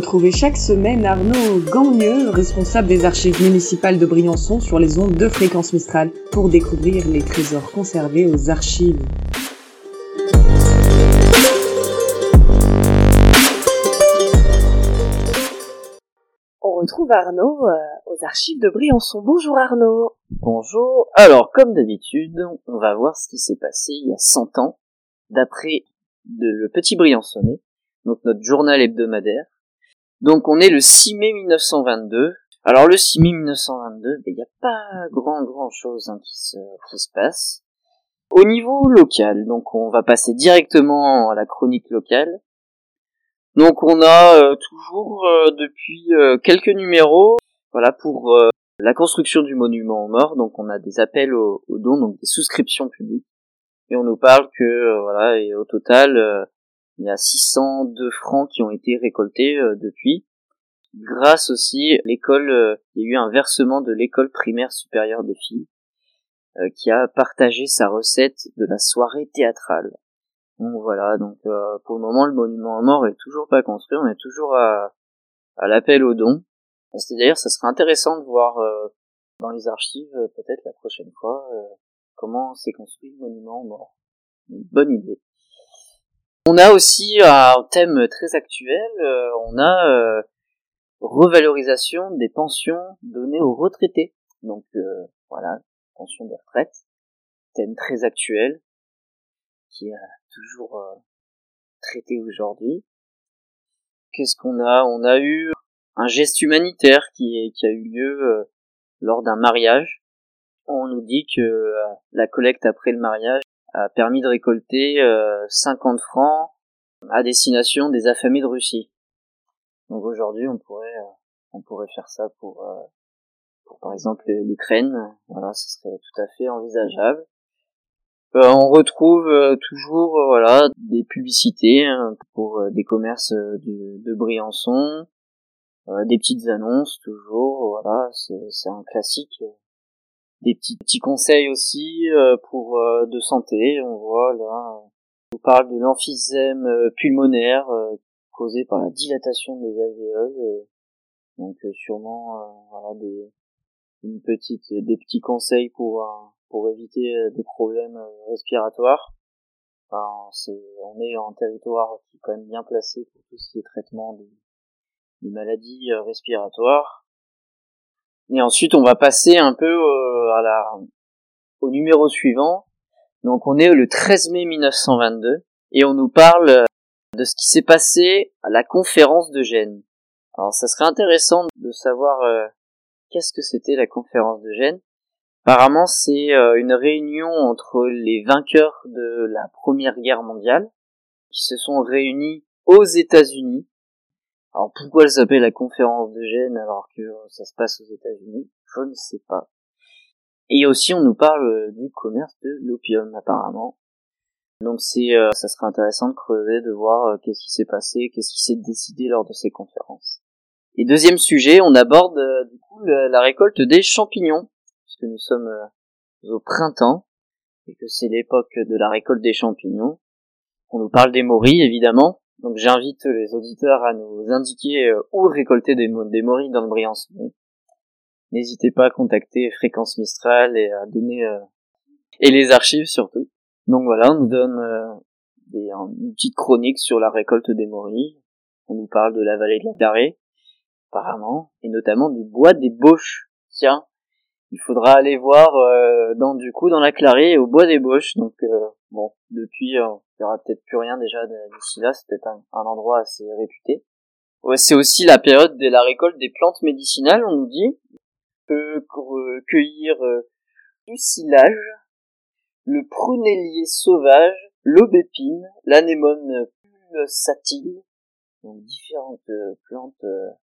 Retrouvez chaque semaine Arnaud Gagneux, responsable des archives municipales de Briançon, sur les ondes de Fréquence Mistral pour découvrir les trésors conservés aux archives. On retrouve Arnaud aux archives de Briançon. Bonjour Arnaud. Bonjour. Alors, comme d'habitude, on va voir ce qui s'est passé il y a 100 ans, d'après le Petit Briançonnais, donc notre journal hebdomadaire. Donc, on est le 6 mai 1922. Alors, le 6 mai 1922, il n'y a pas grand chose qui se passe. Au niveau local, donc on va passer directement à la chronique locale. Donc, on a toujours depuis quelques numéros, voilà, pour la construction du monument aux morts. Donc, on a des appels aux dons, donc des souscriptions publiques. Et on nous parle que, voilà, et au total, il y a 602 francs qui ont été récoltés depuis. Grâce aussi, l'école, il y a eu un versement de l'école primaire supérieure des filles, qui a partagé sa recette de la soirée théâtrale. Donc voilà, donc pour le moment, le monument aux morts est toujours pas construit, on est toujours à l'appel aux dons. C'est-à-dire, ça serait intéressant de voir dans les archives, peut-être la prochaine fois, comment s'est construit le monument aux morts. Une bonne idée. On a aussi un thème très actuel, on a revalorisation des pensions données aux retraités. Donc voilà, pension des retraites, thème très actuel, qui est toujours traité aujourd'hui. Qu'est-ce qu'on a ? On a eu un geste humanitaire qui a eu lieu lors d'un mariage. On nous dit que la collecte après le mariage a permis de récolter 50 francs à destination des affamés de Russie. Donc aujourd'hui, on pourrait faire ça pour par exemple l'Ukraine. Voilà, ce serait tout à fait envisageable. On retrouve toujours voilà des publicités pour des commerces de Briançon, des petites annonces toujours. Voilà, c'est un classique. Des petits conseils aussi pour de santé. On voit là, on parle de l'emphysème pulmonaire causé par la dilatation des alvéoles. Donc sûrement voilà des petits conseils pour éviter des problèmes respiratoires. Enfin, on est en territoire qui est quand même bien placé pour tout ce qui est traitement des maladies respiratoires. Et ensuite, on va passer un peu au numéro suivant. Donc, on est le 13 mai 1922 et on nous parle de ce qui s'est passé à la conférence de Gênes. Alors, ça serait intéressant de savoir qu'est-ce que c'était la conférence de Gênes. Apparemment, c'est une réunion entre les vainqueurs de la Première Guerre mondiale qui se sont réunis aux États-Unis. Alors pourquoi elle s'appelle la conférence de Gênes alors que ça se passe aux États-Unis ? Je ne sais pas. Et aussi on nous parle du commerce de l'opium apparemment. Donc ça serait intéressant de creuser, de voir qu'est-ce qui s'est passé, qu'est-ce qui s'est décidé lors de ces conférences. Et deuxième sujet, on aborde du coup la récolte des champignons, puisque nous sommes au printemps et que c'est l'époque de la récolte des champignons. On nous parle des morilles évidemment. Donc j'invite les auditeurs à nous indiquer où récolter des morilles dans le Briançonnais. N'hésitez pas à contacter Fréquence Mistral et à donner et les archives surtout. Donc voilà, on nous donne une petite chronique sur la récolte des morilles. On nous parle de la vallée de la Darrée, apparemment, et notamment du bois des Bauches. Tiens, il faudra aller voir dans la Clarée et au bois des Bauches. Donc bon, depuis il y aura peut-être plus rien déjà d'ici là, c'est peut-être un endroit assez réputé. Ouais, c'est aussi la période de la récolte des plantes médicinales, on nous dit. On peut cueillir du silage, le prunellier sauvage, l'aubépine, l'anémone pulsatile, donc différentes plantes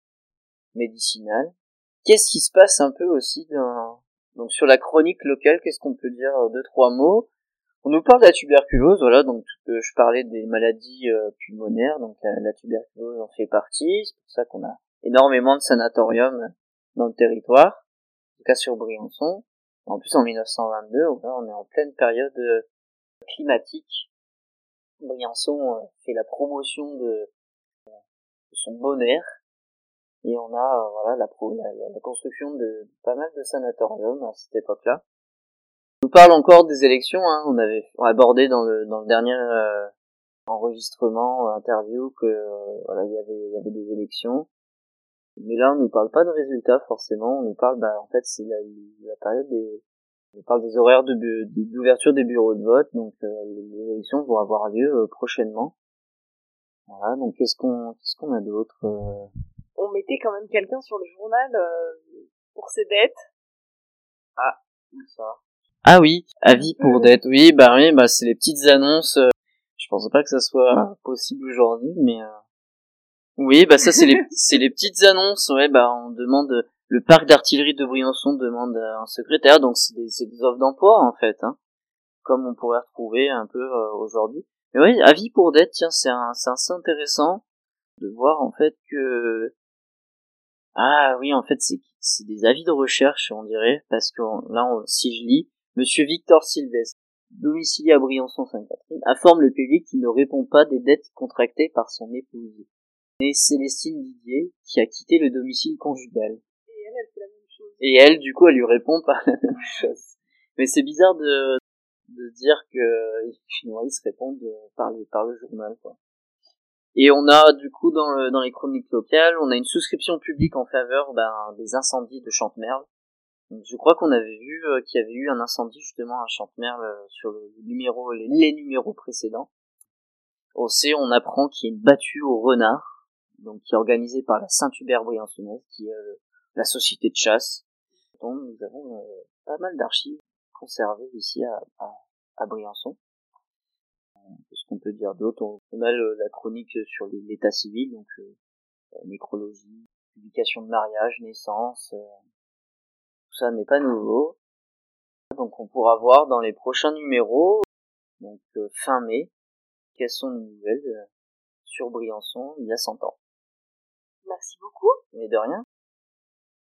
médicinales. Qu'est-ce qui se passe un peu aussi donc sur la chronique locale, qu'est-ce qu'on peut dire, 2-3 mots. On nous parle de la tuberculose, voilà, donc je parlais des maladies pulmonaires, donc la tuberculose en fait partie, c'est pour ça qu'on a énormément de sanatoriums dans le territoire, en tout cas sur Briançon. En plus en 1922, voilà, on est en pleine période climatique. Briançon fait la promotion de son bon air, Et on a voilà la construction de pas mal de sanatoriums à cette époque-là. On parle encore des élections, hein. On avait abordé dans le dernier enregistrement, interview que voilà, il y avait des élections. Mais là, on nous parle pas de résultats forcément. On nous parle, en fait, c'est la période on parle des horaires d'ouverture des bureaux de vote. Donc, les élections vont avoir lieu prochainement. Voilà. Donc, qu'est-ce qu'on a d'autre On mettait quand même quelqu'un sur le journal pour ses dettes. Ah, où ça? Ah oui, avis pour dette. Oui, c'est les petites annonces. Je pensais pas que ça soit possible aujourd'hui, mais oui, ça c'est les petites annonces. Ouais, on demande, le parc d'artillerie de Briançon demande un secrétaire, donc c'est des offres d'emploi en fait, hein, comme on pourrait retrouver un peu aujourd'hui. Mais oui, avis pour dette, tiens, c'est assez intéressant de voir en fait que en fait c'est des avis de recherche, on dirait, parce que si je lis, Monsieur Victor Sylvestre, domicilié à Briançon-Sainte-Catherine, informe le public qu'il ne répond pas des dettes contractées par son épouse, née Célestine Didier, qui a quitté le domicile conjugal. Et elle fait la même chose. Et elle, du coup, elle lui répond pas la même chose. Mais c'est bizarre de dire que ils se répondent par le journal, quoi. Et on a, du coup, dans les chroniques locales, on a une souscription publique en faveur des incendies de Chantemerle. Donc, je crois qu'on avait vu qu'il y avait eu un incendie justement à Chantemerle sur les numéros précédents. On apprend qu'il y a une battue au renard, donc qui est organisée par la Saint-Hubert Briançonnaise, qui est la société de chasse. Donc nous avons pas mal d'archives conservées ici à Briançon. Qu'est-ce qu'on peut dire d'autre? On a la chronique sur l'état civil, donc nécrologie, publication de mariage, naissance, tout ça n'est pas nouveau. Donc on pourra voir dans les prochains numéros, donc fin mai, quelles sont les nouvelles sur Briançon il y a 100 ans. Merci beaucoup. Mais de rien.